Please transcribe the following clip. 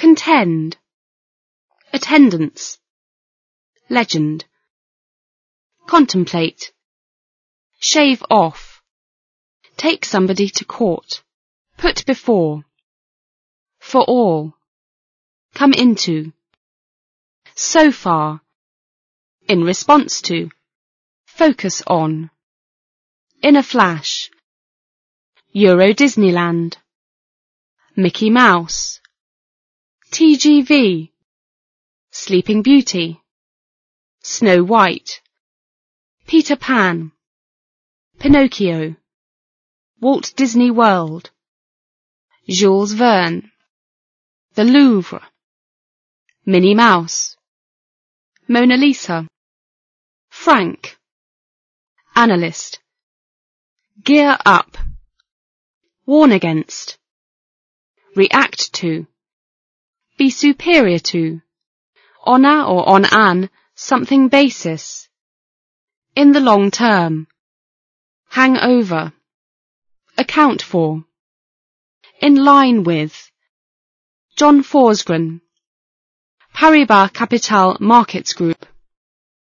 contend, attendance, legend, contemplate, shave off, take somebody to court, put before, for all, come into, so far, in response to, focus on, in a flash, Euro Disneyland, Mickey Mouse, TGV, Sleeping Beauty, Snow White, Peter Pan, Pinocchio, Walt Disney World, Jules Verne, the Louvre, Minnie Mouse, Mona Lisa, Frank, analyst, gear up, warn against, react to, be superior to, on a or on an something basis, in the long term, hang over, account for, in line with, John Forsgren, Paribas Capital Markets Group.